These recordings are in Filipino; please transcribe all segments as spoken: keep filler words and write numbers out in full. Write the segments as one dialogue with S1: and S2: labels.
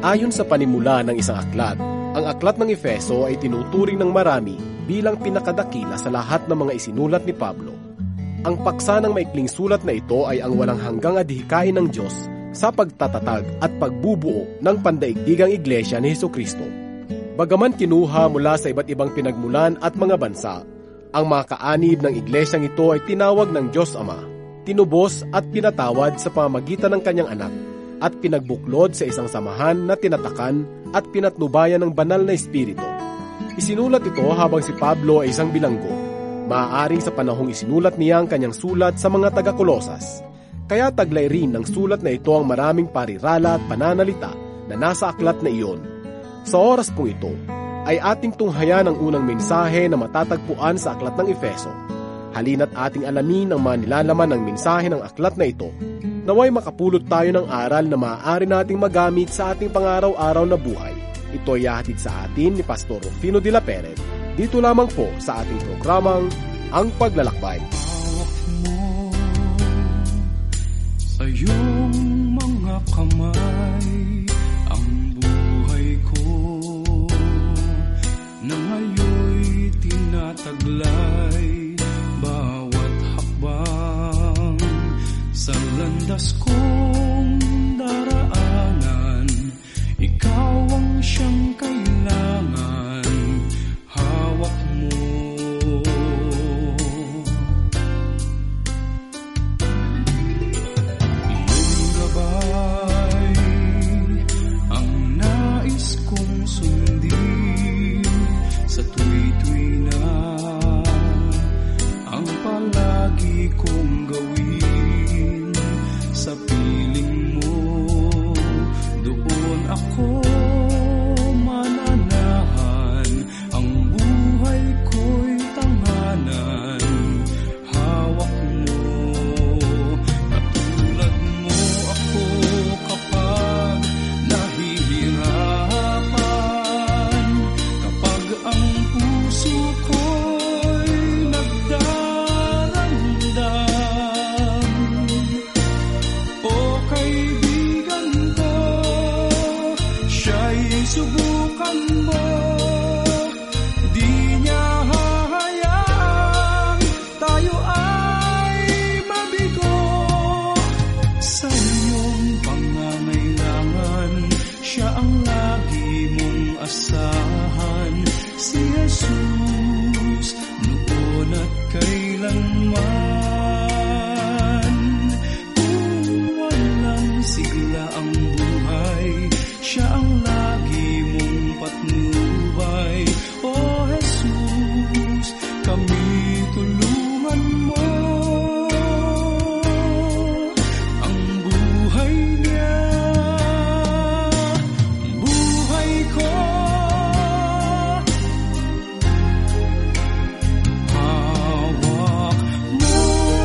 S1: Ayon sa panimula ng isang aklat, ang aklat ng Efeso ay tinuturing ng marami bilang pinakadakila sa lahat ng mga isinulat ni Pablo. Ang paksa ng maikling sulat na ito ay ang walang hanggang adhikain ng Diyos sa pagtatatag at pagbubuo ng pandaigdigang iglesia ni Hesukristo. Bagaman kinuha mula sa iba't ibang pinagmulan at mga bansa, ang mga kaanib ng iglesyang ito ay tinawag ng Diyos Ama, tinubos at pinatawad sa pamamagitan ng kanyang anak, at pinagbuklod sa isang samahan na tinatakan at pinatnubayan ng banal na espiritu. Isinulat ito habang si Pablo ay isang bilanggo. Maaaring sa panahong isinulat niya ang kanyang sulat sa mga taga-Kolosas. Kaya taglay rin ng sulat na ito ang maraming parirala at pananalita na nasa aklat na iyon. Sa oras pong ito, ay ating tunghayan ang unang mensahe na matatagpuan sa aklat ng Efeso. Halina't ating alamin ang mga nilalaman ng mensahe ng aklat na ito. Naway makapulot tayo ng aral na maaari nating magamit sa ating pangaraw-araw na buhay. Ito ay hatid sa atin ni Pastor Rufino de la Peret. Dito lamang po sa ating programang Ang Paglalakbay.
S2: Hawak mo sa iyong mga kamay ang buhay ko na ngayon'y tinataglay bawat hakbang sa landas kong daraanan. Ikaw ang siyang kailangan, hawak mo. Iyong gabay ang nais kong sundin sa tuwi-tuwi na ang palagi kong gawin. Sa piling mo, doon ako mananahan. Ang buhay ko'y tanganan, hawak mo. Katulad mo ako kapag nahihirapan, kapag ang puso ko'y nagdaramdam. O kaibigan ko, siya'y subukan mo, di niya hahayaang tayo ay mabigo. Sa iyong pangangailangan, siya ang lagi mong asahan. Si Jesus, noon at kailanman. Kung walang sigla ang buhay, siya ang lagi mong patnubay. O Jesus, kami tulungan mo. Ang buhay niya, buhay ko, hawak mo.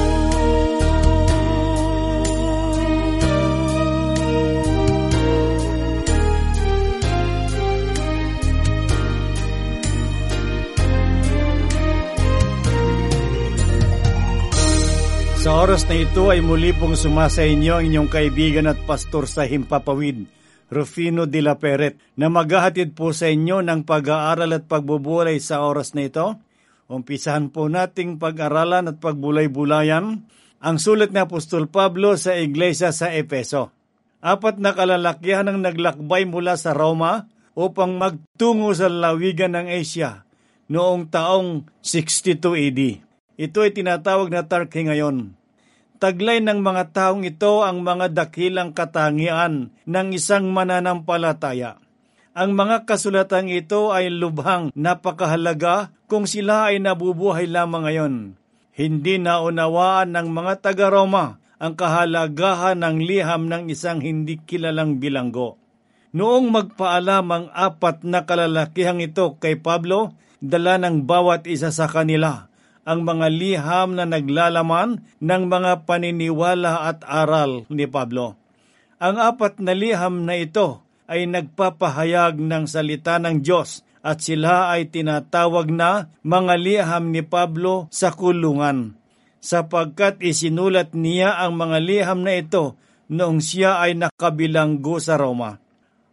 S3: Sa oras na ito ay muli pong sumasa inyo ang inyong kaibigan at pastor sa Himpapawid, Rufino de la Peret, na maghahatid po sa inyo ng pag-aaral at pagbubulay sa oras na ito. Umpisahan po nating pag-aralan at pagbulay-bulayan ang sulat ni Apostol Pablo sa iglesia sa Efeso. Apat na kalalakihan ang naglakbay mula sa Roma upang magtungo sa lalawigan ng Asia noong taong sixty-two A D. Ito ay tinatawag na Turkey ngayon. Taglay ng mga taong ito ang mga dakilang katangian ng isang mananampalataya. Ang mga kasulatang ito ay lubhang napakahalaga kung sila ay nabubuhay lamang ngayon. Hindi naunawaan ng mga taga-Roma ang kahalagahan ng liham ng isang hindi kilalang bilanggo. Noong magpaalam ang apat na kalalakihang ito kay Pablo, dala ng bawat isa sa kanila ang mga liham na naglalaman ng mga paniniwala at aral ni Pablo. Ang apat na liham na ito ay nagpapahayag ng salita ng Diyos at sila ay tinatawag na mga liham ni Pablo sa kulungan, sapagkat isinulat niya ang mga liham na ito noong siya ay nakabilanggo sa Roma.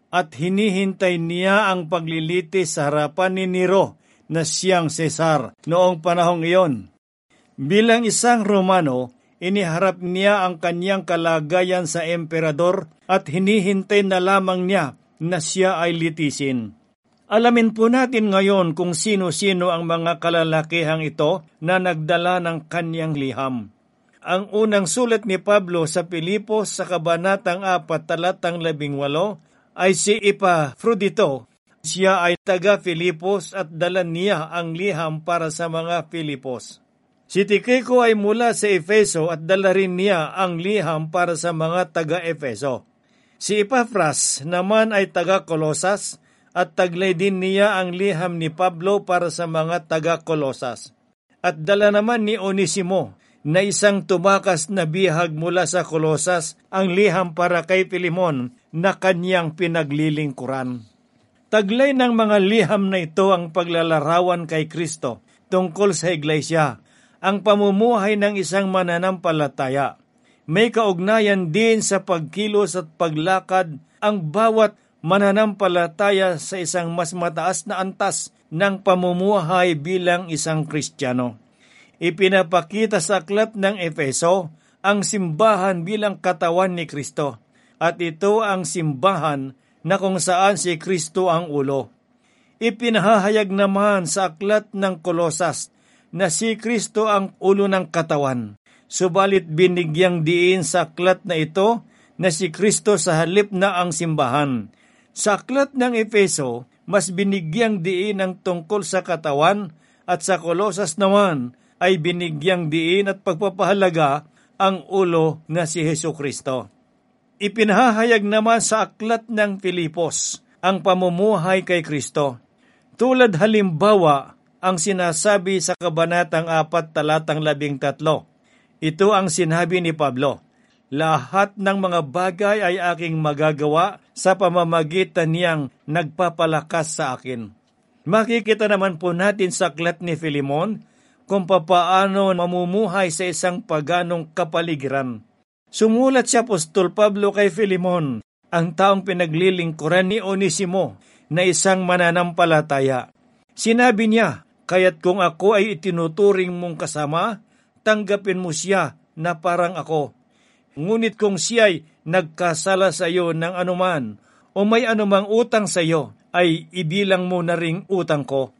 S3: at hinihintay niya ang paglilitis sa harapan ni Nero na siyang Cesar noong panahong iyon. Bilang isang Romano, iniharap niya ang kanyang kalagayan sa emperador at hinihintay na lamang niya na siya ay litisin. Alamin po natin ngayon kung sino-sino ang mga kalalakihang ito na nagdala ng kanyang liham. Ang unang sulat ni Pablo sa Pilipos sa kabanatang apat talatang labing walo ay si Epafrodito. Siya ay taga Filipos at dala niya ang liham para sa mga Filipos. Si Tychicus ay mula sa Efeso at dala rin niya ang liham para sa mga taga Efeso. Si Epaphras naman ay taga Colosas at taglay din niya ang liham ni Pablo para sa mga taga Colosas. At dala naman ni Onesimo na isang tumakas na bihag mula sa Colosas ang liham para kay Filemon na kanyang pinaglilingkuran. Taglay ng mga liham na ito ang paglalarawan kay Kristo tungkol sa iglesia, ang pamumuhay ng isang mananampalataya. May kaugnayan din sa pagkilos at paglakad ang bawat mananampalataya sa isang mas mataas na antas ng pamumuhay bilang isang Kristiyano. Ipinapakita sa aklat ng Efeso ang simbahan bilang katawan ni Kristo, at ito ang simbahan na kung saan si Kristo ang ulo. Ipinahayag naman sa aklat ng Kolosas na si Kristo ang ulo ng katawan, subalit binigyang diin sa aklat na ito na si Kristo sa halip na ang simbahan. Sa aklat ng Efeso, mas binigyang diin ang tungkol sa katawan, at sa Kolosas naman ay binigyang diin at pagpapahalaga ang ulo na si Hesukristo. Ipinahayag naman sa aklat ng Filipos ang pamumuhay kay Kristo. Tulad halimbawa ang sinasabi sa kabanatang apat talatang labing tatlo. Ito ang sinabi ni Pablo, "Lahat ng mga bagay ay aking magagawa sa pamamagitan niyang nagpapalakas sa akin." Makikita naman po natin sa aklat ni Filemon kung papaano mamumuhay sa isang paganong kapaligiran. Sumulat si Apostol Pablo kay Filemon, ang taong pinaglilingkuran ni Onesimo na isang mananampalataya. Sinabi niya, "Kaya't kung ako ay itinuturing mong kasama, tanggapin mo siya na parang ako. Ngunit kung siya'y nagkasala sa iyo ng anuman o may anumang utang sa iyo, ay ibilang mo na ring utang ko."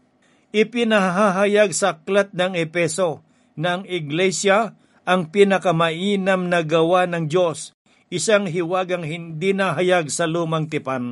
S3: Ipinahahayag sa aklat ng Epeso na ang iglesia ang pinakamainam na gawa ng Diyos, isang hiwagang hindi nahayag sa lumang tipan.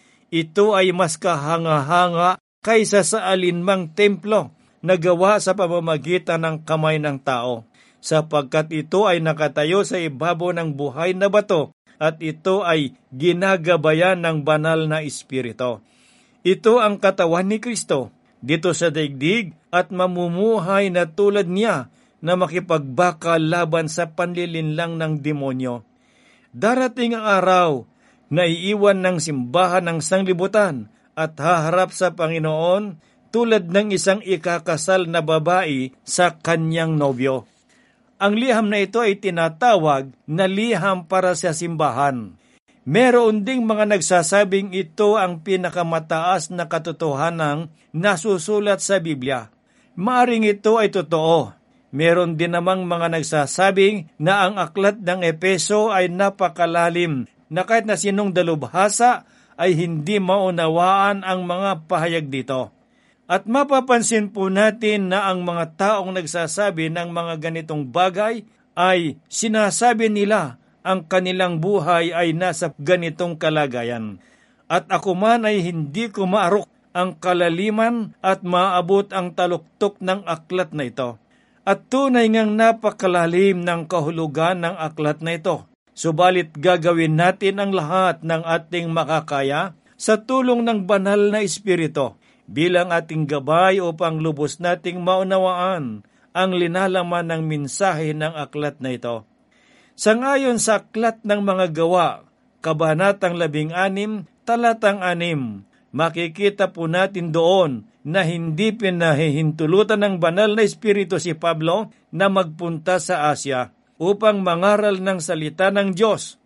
S3: Ito ay mas kahanga-hanga kaysa sa alinmang templo na gawa sa pamamagitan ng kamay ng tao, sapagkat ito ay nakatayo sa ibabaw ng buhay na bato at ito ay ginagabayan ng banal na espiritu. Ito ang katawan ni Kristo dito sa daigdig at mamumuhay na tulad niya na makipagbaka laban sa panlilinlang ng demonyo. Darating ang araw na iiwan ng simbahan ng sanglibutan at haharap sa Panginoon tulad ng isang ikakasal na babae sa kanyang nobyo. Ang liham na ito ay tinatawag na liham para sa simbahan. Meron ding mga nagsasabing ito ang pinakamataas na katotohanang nasusulat sa Biblia. Maaring ito ay totoo. Meron din namang mga nagsasabing na ang aklat ng Epeso ay napakalalim na kahit na sinong dalubhasa ay hindi maunawaan ang mga pahayag dito. At mapapansin po natin na ang mga taong nagsasabi ng mga ganitong bagay ay sinasabi nila ang kanilang buhay ay nasa ganitong kalagayan. At ako man ay hindi ko maarok ang kalaliman at maabot ang taluktok ng aklat na ito. At tunay ngang napakalalim ng kahulugan ng aklat na ito. Subalit gagawin natin ang lahat ng ating makakaya sa tulong ng banal na espiritu bilang ating gabay upang lubos nating maunawaan ang linalaman ng mensahe ng aklat na ito. Sangayon sa aklat ng mga gawa, kabanatang labing anim, talatang anim, makikita po natin doon na hindi pinahihintulutan ng banal na espiritu si Pablo na magpunta sa Asya upang mangaral ng salita ng Diyos,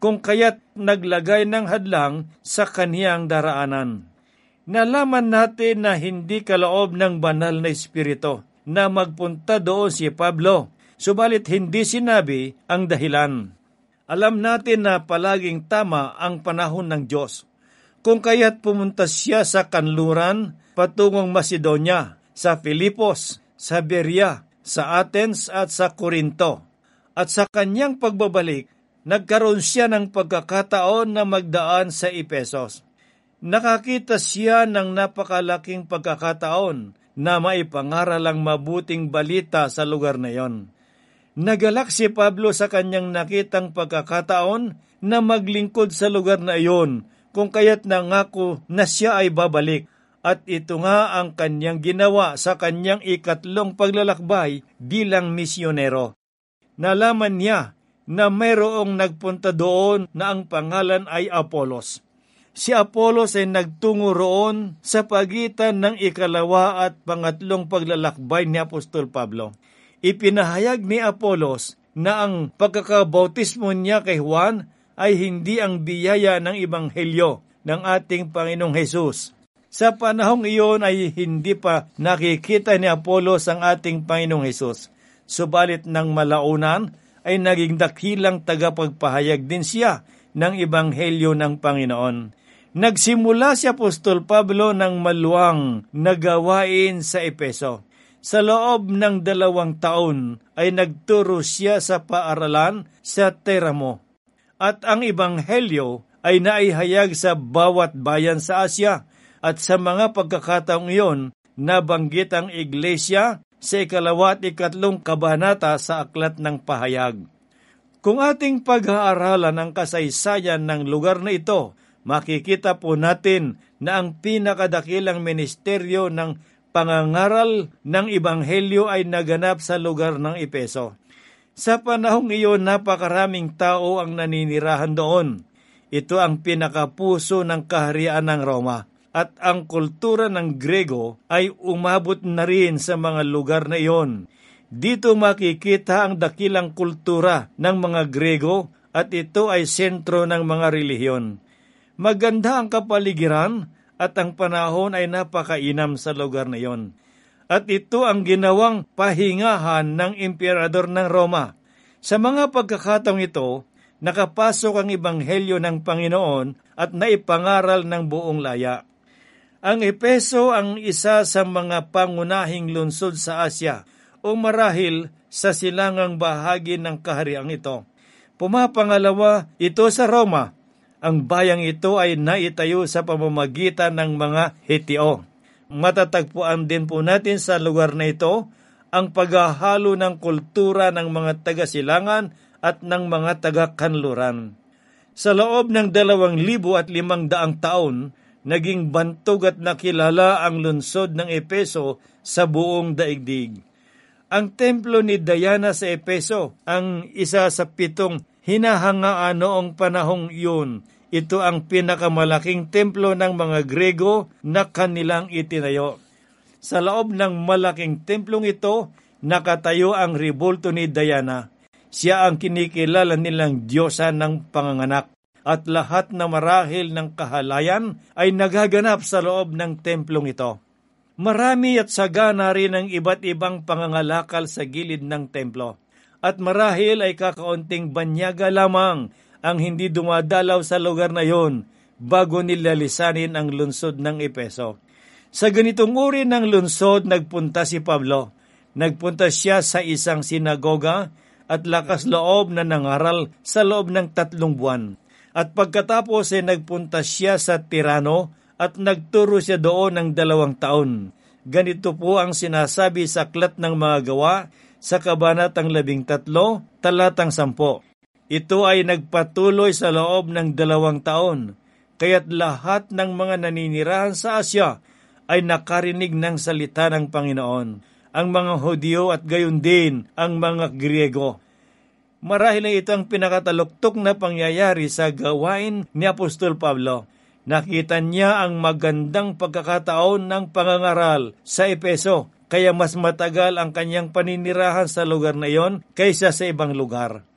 S3: kung kaya't naglagay ng hadlang sa kaniyang daraanan. Nalaman natin na hindi kaloob ng banal na espiritu na magpunta doon si Pablo, subalit hindi sinabi ang dahilan. Alam natin na palaging tama ang panahon ng Diyos, kung kaya't pumunta siya sa kanluran patungong Macedonia, sa Filipos, sa Berea, sa Athens at sa Corinto. At sa kanyang pagbabalik, nagkaroon siya ng pagkakataon na magdaan sa Efesos. Nakakita siya ng napakalaking pagkakataon na maipangaral ang mabuting balita sa lugar na iyon. Nagalak si Pablo sa kanyang nakitang pagkakataon na maglingkod sa lugar na iyon, kung kaya't nangako na siya ay babalik. At ito nga ang kanyang ginawa sa kanyang ikatlong paglalakbay bilang misyonero. Nalaman niya na mayroong nagpunta doon na ang pangalan ay Apolos. Si Apolos ay nagtungo roon sa pagitan ng ikalawa at pangatlong paglalakbay ni Apostol Pablo. Ipinahayag ni Apolos na ang pagkakabautismo niya kay Juan ay hindi ang biyaya ng ebanghelyo ng ating Panginoong Hesus. Sa panahong iyon ay hindi pa nakikita ni Apolos ang ating Panginoong Hesus. Subalit ng malaunan ay naging dakilang tagapagpahayag din siya ng ebanghelyo ng Panginoon. Nagsimula si Apostol Pablo ng maluwang na gawain sa Efeso. Sa loob ng dalawang taon ay nagturo siya sa paaralan sa Teramo. At ang ebanghelyo ay naihayag sa bawat bayan sa Asya. At sa mga pagkakataong iyon, nabanggit ang iglesia sa ikalawa at ikatlong kabanata sa Aklat ng Pahayag. Kung ating pag-aaralan ang kasaysayan ng lugar na ito, makikita po natin na ang pinakadakilang ministeryo ng pangangaral ng ebanghelyo ay naganap sa lugar ng Efeso. Sa panahong iyon, napakaraming tao ang naninirahan doon. Ito ang pinakapuso ng kaharian ng Roma. At ang kultura ng Grego ay umabot na rin sa mga lugar na iyon. Dito makikita ang dakilang kultura ng mga Grego at ito ay sentro ng mga relihiyon. Maganda ang kapaligiran at ang panahon ay napakainam sa lugar na iyon. At ito ang ginawang pahingahan ng emperador ng Roma. Sa mga pagkakataong ito, nakapasok ang ebanghelyo ng Panginoon at naipangaral ng buong laya. Ang Efeso ang isa sa mga pangunahing lungsod sa Asya o marahil sa silangang bahagi ng kahariang ito. Pumapangalawa ito sa Roma. Ang bayang ito ay naitayo sa pamamagitan ng mga Heteo. Matatagpuan din po natin sa lugar na ito ang paghahalo ng kultura ng mga taga-silangan at ng mga taga-kanluran. Sa loob ng dalawang libo at limang daang taon, naging bantog at nakilala ang lungsod ng Efeso sa buong daigdig. Ang templo ni Diana sa Efeso ang isa sa pitong hinahangaan noong panahong iyon. Ito ang pinakamalaking templo ng mga Grego na kanilang itinayo. Sa loob ng malaking templong ito, nakatayo ang rebulto ni Diana. Siya ang kinikilala nilang diyosa ng panganganak. At lahat na marahil ng kahalayan ay nagaganap sa loob ng templong ito. Marami at sagana rin ang iba't ibang pangangalakal sa gilid ng templo. At marahil ay kakaunting banyaga lamang ang hindi dumadalaw sa lugar na yon bago nilalisanin ang lungsod ng Efeso. Sa ganitong uri ng lungsod, nagpunta si Pablo. Nagpunta siya sa isang sinagoga at lakas loob na nangaral sa loob ng tatlong buwan. At pagkatapos ay nagpunta siya sa Tirano at nagturo siya doon ng dalawang taon. Ganito po ang sinasabi sa Aklat ng Mga Gawa sa kabanatang labing tatlo, talatang sampo. Ito ay nagpatuloy sa loob ng dalawang taon, kaya't lahat ng mga naninirahan sa Asya ay nakarinig ng salita ng Panginoon, ang mga Hudyo at gayon din ang mga Griego. Marahil ay ito ang pinakataluktok na pangyayari sa gawain ni Apostol Pablo. Nakita niya ang magandang pagkakataon ng pangangaral sa Efeso, kaya mas matagal ang kanyang paninirahan sa lugar na iyon kaysa sa ibang lugar.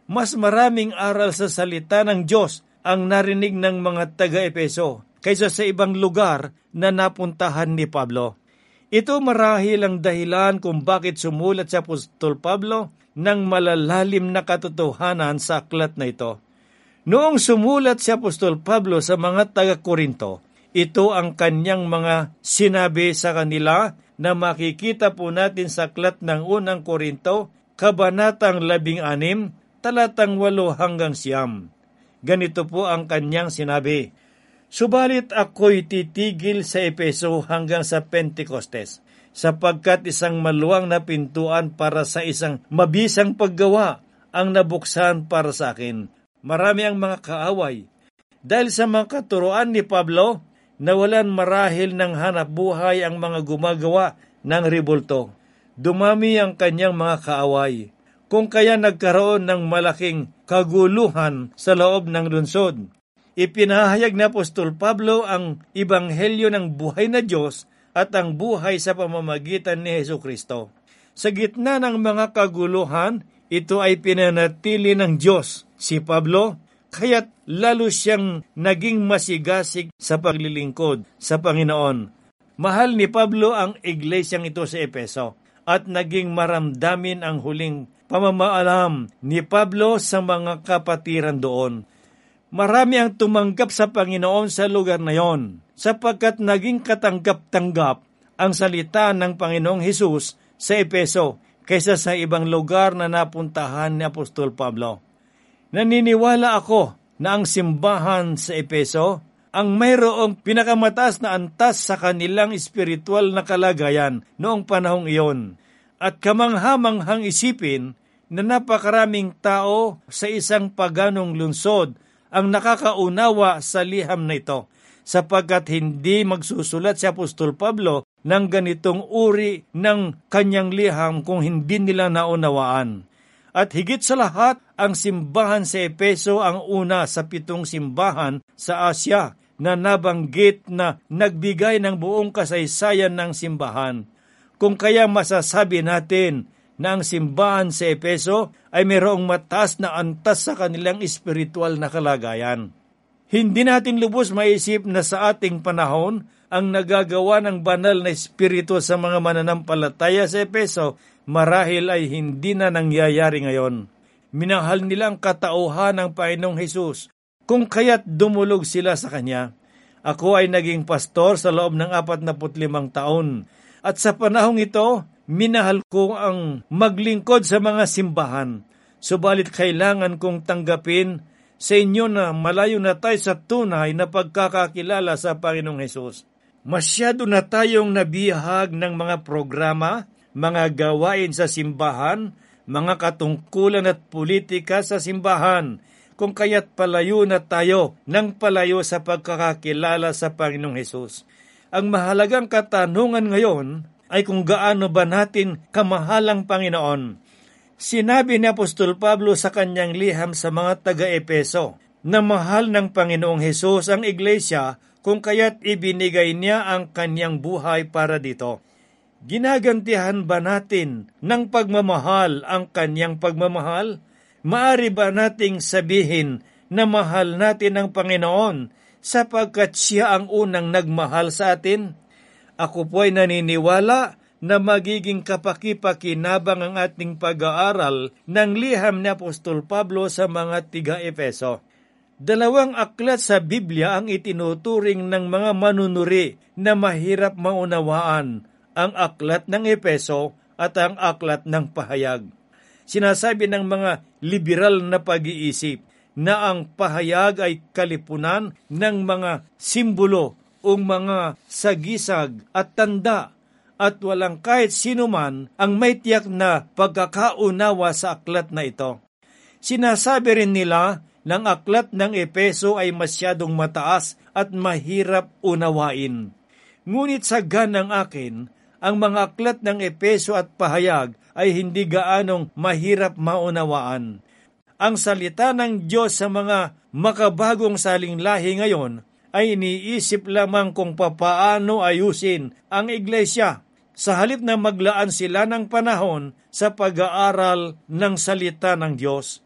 S3: mas maraming aral sa salita ng Diyos ang narinig ng mga taga-Epeso kaysa sa ibang lugar na napuntahan ni Pablo. Ito marahil ang dahilan kung bakit sumulat si Apostol Pablo ng malalalim na katotohanan sa aklat na ito. Noong sumulat si Apostol Pablo sa mga taga-Korinto, ito ang kanyang mga sinabi sa kanila na makikita po natin sa aklat ng unang Korinto, kabanatang labing anim, talatang walo hanggang siyam. Ganito po ang kanyang sinabi, "Subalit ako'y titigil sa Epeso hanggang sa Pentecostes, sapagkat isang maluwang na pintuan para sa isang mabisang paggawa ang nabuksan para sa akin. Marami ang mga kaaway. Dahil sa mga katuroan ni Pablo, nawalan marahil ng hanap buhay ang mga gumagawa ng ribulto. Dumami ang kanyang mga kaaway. Kung kaya nagkaroon ng malaking kaguluhan sa loob ng lungsod. Ipinahayag ni Apostol Pablo ang ebanghelyo ng buhay na Diyos at ang buhay sa pamamagitan ni Hesukristo. Sa gitna ng mga kaguluhan, ito ay pinanatili ng Diyos si Pablo, kaya't lalo siyang naging masigasig sa paglilingkod sa Panginoon. Mahal ni Pablo ang iglesyang ito sa Epeso at naging maramdamin ang huling pamamaalam ni Pablo sa mga kapatiran doon. Marami ang tumanggap sa Panginoon sa lugar na yon, sapagkat naging katanggap-tanggap ang salita ng Panginoong Hesus sa Epeso kaysa sa ibang lugar na napuntahan ni Apostol Pablo. Naniniwala ako na ang simbahan sa Epeso ang mayroong pinakamataas na antas sa kanilang espiritual na kalagayan noong panahong iyon, at kamanghamanghang isipin na napakaraming tao sa isang paganong lungsod ang nakakaunawa sa liham na ito, sapagkat hindi magsusulat si Apostol Pablo ng ganitong uri ng kanyang liham kung hindi nila naunawaan. At higit sa lahat, ang simbahan sa Epeso ang una sa pitong simbahan sa Asya na nabanggit na nagbigay ng buong kasaysayan ng simbahan. Kung kaya masasabi natin na ang simbahan sa Epeso ay mayroong mataas na antas sa kanilang espiritual na kalagayan. Hindi natin lubos maisip na sa ating panahon ang nagagawa ng banal na espiritu sa mga mananampalataya sa Epeso marahil ay hindi na nangyayari ngayon. Minahal nila ang katauhan ng Panginoong Hesus, kung kaya't dumulog sila sa Kanya. Ako ay naging pastor sa loob ng apat na limang taon, at sa panahong ito, minahal ko ang maglingkod sa mga simbahan. Subalit kailangan kong tanggapin sa inyo na malayo na tayo sa tunay na pagkakakilala sa Panginoong Hesus. Masyado na tayong nabihag ng mga programa, mga gawain sa simbahan, mga katungkulan at politika sa simbahan, kung kaya't palayo na tayo ng palayo sa pagkakakilala sa Panginoong Hesus. Ang mahalagang katanungan ngayon ay kung gaano ba natin kamahalang Panginoon. Sinabi ni Apostol Pablo sa kanyang liham sa mga taga-Epeso na mahal ng Panginoong Hesus ang iglesia, kung kaya't ibinigay niya ang kanyang buhay para dito. Ginagantihan ba natin ng pagmamahal ang kanyang pagmamahal? Maari ba nating sabihin na mahal natin ang Panginoon sapagkat siya ang unang nagmahal sa atin? Ako po ay naniniwala na magiging kapaki-pakinabang ang ating pag-aaral ng liham ni Apostol Pablo sa mga tiga-Epeso. Dalawang aklat sa Biblia ang itinuturing ng mga manunuri na mahirap maunawaan, ang aklat ng Epeso at ang aklat ng Pahayag. Sinasabi ng mga liberal na pag-iisip na ang Pahayag ay kalipunan ng mga simbolo o mga sagisag at tanda, at walang kahit sinuman ang may tiyak na pagkakaunawa sa aklat na ito. Sinasabi rin nila ng aklat ng Epeso ay masyadong mataas at mahirap unawain. Ngunit sa ganang akin, ang mga aklat ng Epeso at Pahayag ay hindi gaanong mahirap maunawaan. Ang salita ng Diyos sa mga makabagong salinglahi ngayon ay iniisip lamang kung papaano ayusin ang iglesia, sa halip na maglaan sila ng panahon sa pag-aaral ng salita ng Diyos.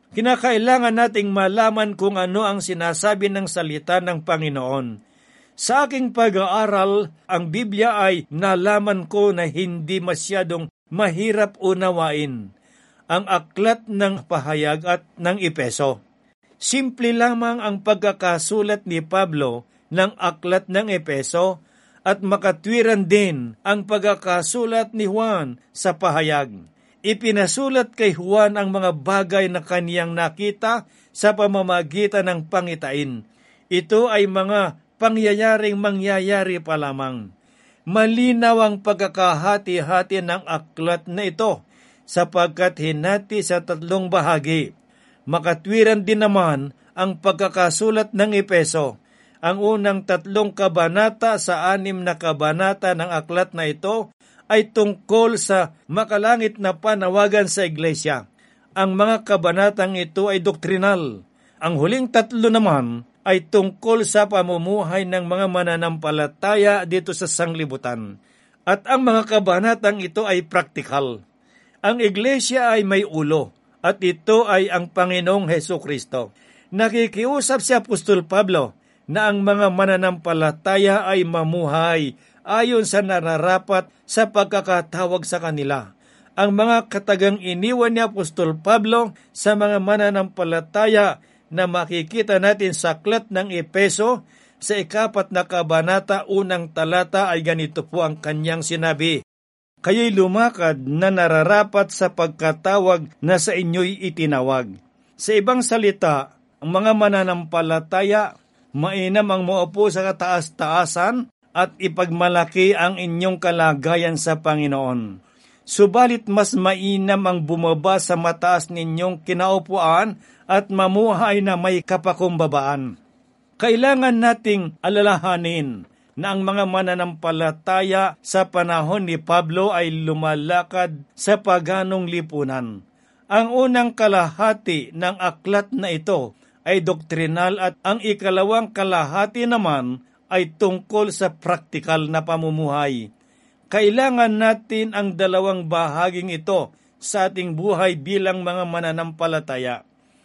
S3: Kinakailangan nating malaman kung ano ang sinasabi ng salita ng Panginoon. Sa aking pag-aaral, ang Biblia ay nalaman ko na hindi masyadong mahirap unawain ang aklat ng pahayag at ng Epeso. Simple lamang ang pagkakasulat ni Pablo ng aklat ng Epeso at makatwiran din ang pagkakasulat ni Juan sa pahayag. Ipinasulat kay Juan ang mga bagay na kaniyang nakita sa pamamagitan ng pangitain. Ito ay mga pangyayaring mangyayari pa lamang. Malinaw ang pagkakahati-hati ng aklat na ito sapagkat hinati sa tatlong bahagi. Makatwiran din naman ang pagkakasulat ng Epeso. Ang unang tatlong kabanata sa anim na kabanata ng aklat na ito ay tungkol sa makalangit na panawagan sa iglesia. Ang mga kabanatang ito ay doktrinal. Ang huling tatlo naman ay tungkol sa pamumuhay ng mga mananampalataya dito sa sanglibutan. At ang mga kabanatang ito ay praktikal. Ang iglesia ay may ulo, at ito ay ang Panginoong Hesukristo. Nakikiusap si Apostol Pablo na ang mga mananampalataya ay mamuhay ayon sa nararapat sa pagkakatawag sa kanila. Ang mga katagang iniwan ni Apostol Pablo sa mga mananampalataya na makikita natin sa aklat ng Epeso sa ikapat na kabanata unang talata ay ganito po ang kanyang sinabi, "Kayo'y lumakad na nararapat sa pagkatawag na sa inyo'y itinawag." Sa ibang salita, ang mga mananampalataya, mainam ang muupo sa kataas-taasan at ipagmalaki ang inyong kalagayan sa Panginoon. Subalit mas mainam ang bumaba sa mataas ninyong kinaupuan at mamuhay na may kapakumbabaan. Kailangan nating alalahanin na ang mga mananampalataya sa panahon ni Pablo ay lumalakad sa paganong lipunan. Ang unang kalahati ng aklat na ito ay doktrinal at ang ikalawang kalahati naman ay tungkol sa praktikal na pamumuhay. Kailangan natin ang dalawang bahaging ito sa ating buhay bilang mga mananampalataya.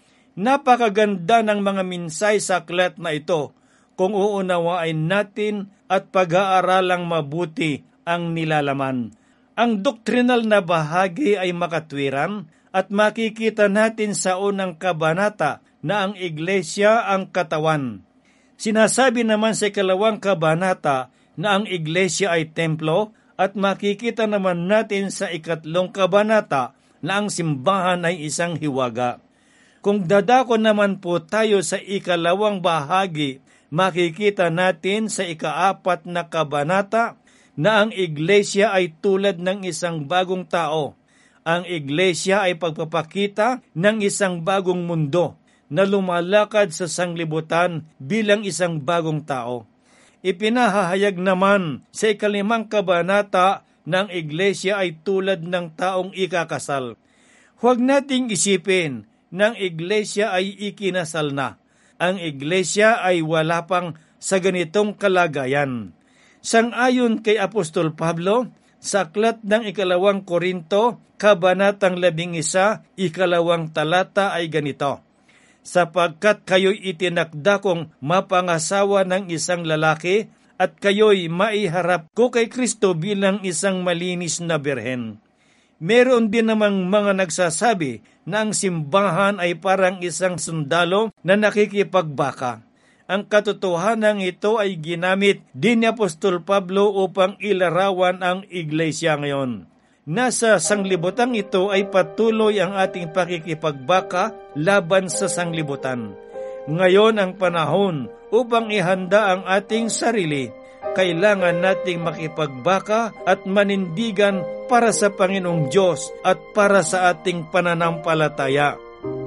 S3: Napakaganda ng mga minsay sa aklat na ito kung uunawain natin at pag-aaralang mabuti ang nilalaman. Ang doktrinal na bahagi ay makatwiran at makikita natin sa unang kabanata na ang iglesia ang katawan. Sinasabi naman sa ikalawang kabanata na ang iglesia ay templo at makikita naman natin sa ikatlong kabanata na ang simbahan ay isang hiwaga. Kung dadako naman po tayo sa ikalawang bahagi, makikita natin sa ikaapat na kabanata na ang iglesia ay tulad ng isang bagong tao. Ang iglesia ay pagpapakita ng isang bagong mundo na lumalakad sa sanglibutan bilang isang bagong tao. Ipinahahayag naman sa ikalimang kabanata ng iglesia ay tulad ng taong ikakasal. Huwag nating isipin ng iglesia ay ikinasal na. Ang iglesia ay wala pang sa ganitong kalagayan. Sang-ayon kay Apostol Pablo, sa aklat ng ikalawang Korinto, kabanatang labing isa, ikalawang talata ay ganito, "Sapagkat kayo'y itinakda kong mapangasawa ng isang lalaki at kayo'y maiharap ko kay Kristo bilang isang malinis na birhen." Meron din namang mga nagsasabi na ang simbahan ay parang isang sundalo na nakikipagbaka. Ang katotohanan ito ay ginamit din ni Apostol Pablo upang ilarawan ang iglesia ngayon. Nasa sanglibutang ito ay patuloy ang ating pakikipagbaka laban sa sanglibutan. Ngayon ang panahon upang ihanda ang ating sarili. Kailangan nating makipagbaka at manindigan para sa Panginoong Diyos at para sa ating pananampalataya.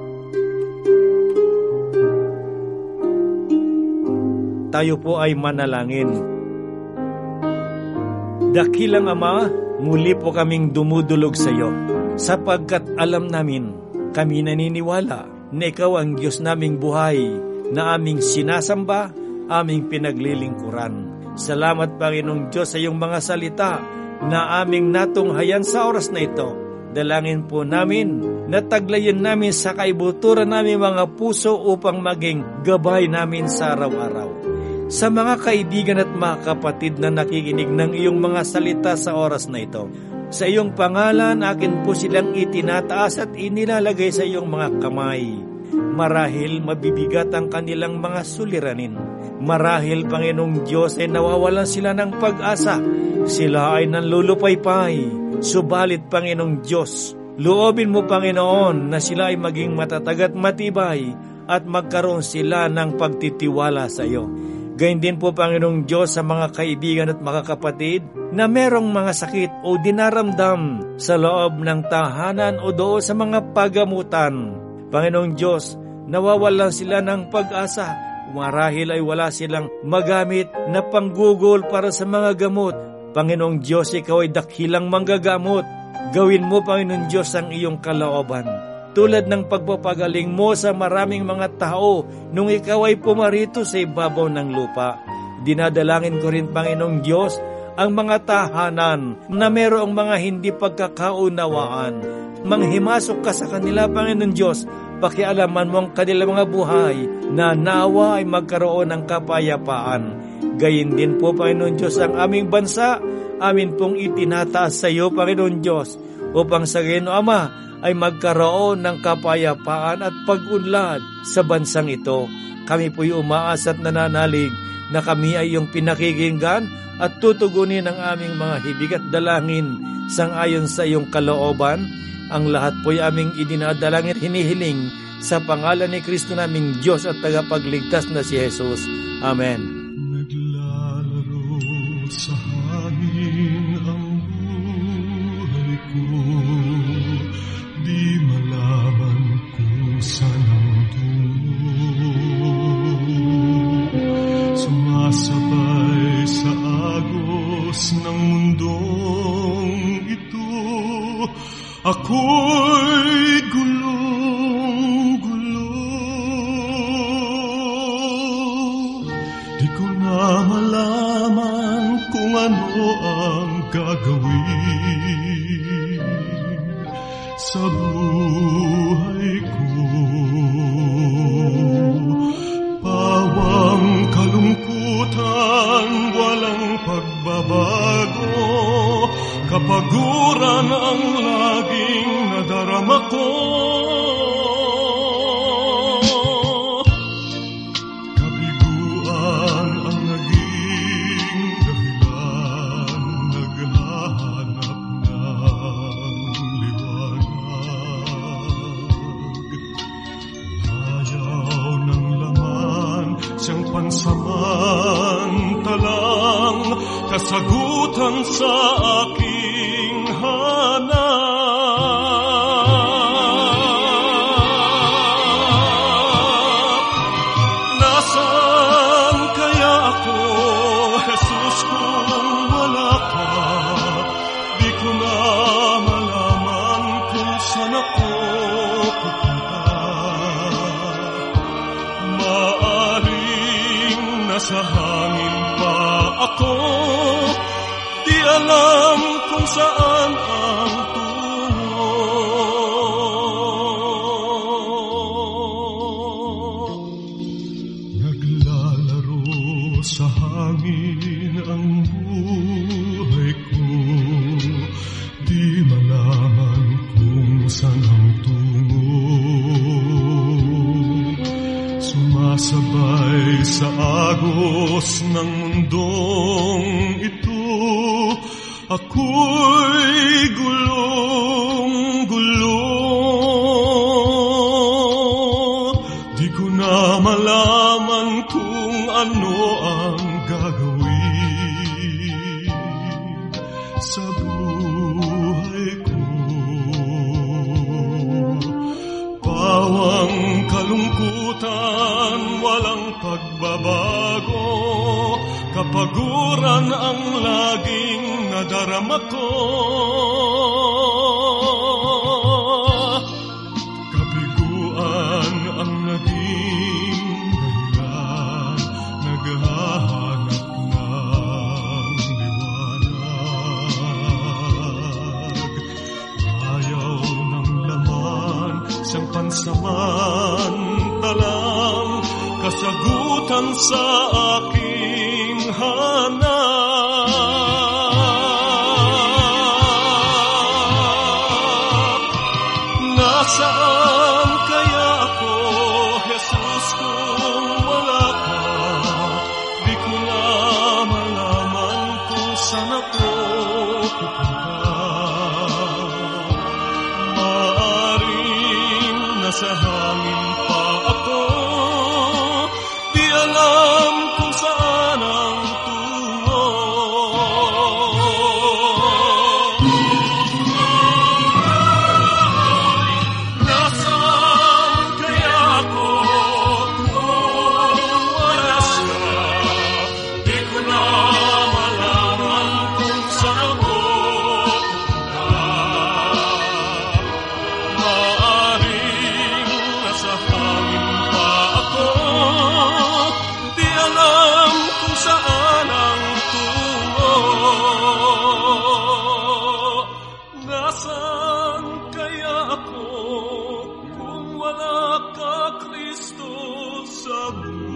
S3: Tayo po ay manalangin. Dakilang Ama, muli po kaming dumudulog sa iyo, sapagkat alam namin, kami naniniwala na Ikaw ang Diyos naming buhay, na aming sinasamba, aming pinaglilingkuran. Salamat Panginoong Diyos sa iyong mga salita na aming natunghayan sa oras na ito. Dalangin po namin na taglayin namin sa kaibuturan namin mga puso upang maging gabay namin sa araw-araw. Sa mga kaibigan at mga kapatid na nakikinig ng iyong mga salita sa oras na ito, sa iyong pangalan, akin po silang itinataas at inilalagay sa iyong mga kamay. Marahil mabibigat ang kanilang mga suliranin. Marahil, Panginoong Diyos, ay nawawalan sila ng pag-asa. Sila ay nanlulupaypay. Subalit, Panginoong Diyos, loobin mo, Panginoon, na sila ay maging matatag at matibay at magkaroon sila ng pagtitiwala sa iyo. Gayun din po, Panginoong Diyos, sa mga kaibigan at mga kapatid na merong mga sakit o dinaramdam sa loob ng tahanan o doon sa mga pagamutan. Panginoong Diyos, nawawalan sila ng pag-asa. Marahil ay wala silang magamit na panggugol para sa mga gamot. Panginoong Diyos, ikaw ay dakilang manggagamot. Gawin mo, Panginoong Diyos, ang iyong kalooban. Tulad ng pagpapagaling mo sa maraming mga tao nung ikaw ay pumarito sa ibabaw ng lupa. Dinadalangin ko rin, Panginoong Diyos, ang mga tahanan na mayroong mga hindi pagkakaunawaan. Manghimasok ka sa kanila, Panginoong Diyos, pakialaman mo ang kanilang mga buhay na nawa ay magkaroon ng kapayapaan. Gayon din po, Panginoon Diyos, ang aming bansa, amin pong itinataas sa iyo, Panginoon Diyos, upang sa gayon, Ama, ay magkaroon ng kapayapaan at pag-unlad sa bansang ito. Kami po'y umaas at nananalig na kami ay iyong pinakikinggan at tutugunin ang aming mga hibig at dalangin sangayon sa iyong kalooban. Ang lahat po'y aming idinadalangin at hinihiling sa pangalan ni Kristo naming Diyos at tagapagligtas na si Jesus. Amen.
S2: Naglalaro sa hangin ang buhay ko, di malaman kung saan ang tungo. Sumasabay sa agos ng mundong ito, ako'y gulong-gulo. Di ko na malaman kung ano ang gagawin sa buhay ko. Pawang kalungkutan, walang pagbabago, kapaguran ang laging nadarama ko. Kabiguan ang naging dahilan, naghahanap ng liwanag. Ayaw ng laman, siyang pansamantalang kasagutan sa aking hanap. Nasaan kaya ako, Jesus, kung wala ka? Di ko na malaman kung saan ako pupunta. Maaring nasa hangin pa ako, di alam kung saan ang tungo. Naglalaro sa hangin ang buhay ko, di malaman kung saan ang tungo. Sumasabay sa agos ng mundong ito, ako'y gulong-gulo. Di ko na malaman kung ano ang gagawin sa buhay ko. Pawang kalungkutan, walang pagbabago, kapaguran ang laging nadarama ko. Kabiguan ang naging dahilan, naghahanap ng liwanag. Ayaw pansamantalang kasagutan sa aking hanap. Nasaan kaya ako, Jesus, kung wala ka? Di ko na malaman kung saan ako pupunta. Maaring nasa hangin pa ako, di alam kung saan ang tungo. Nasaan kaya ako kung wala siya? Di ko na malaman kung saan ako pupunta. Maaring nasa hangin pa ako, di alam kung saan ang tungo. Nasaan kaya ako kung wala ka, Kristo, sa buhay?